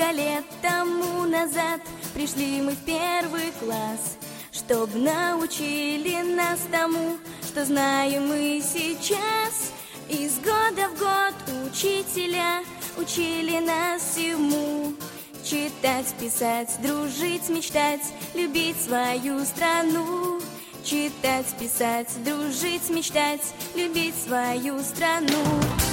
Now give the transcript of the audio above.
много лет тому назад пришли мы в первый класс, чтоб научили нас тому, что знаем мы сейчас. Из года в год учителя учили нас всему: читать, писать, дружить, мечтать, любить свою страну. Читать, писать, дружить, мечтать, любить свою страну.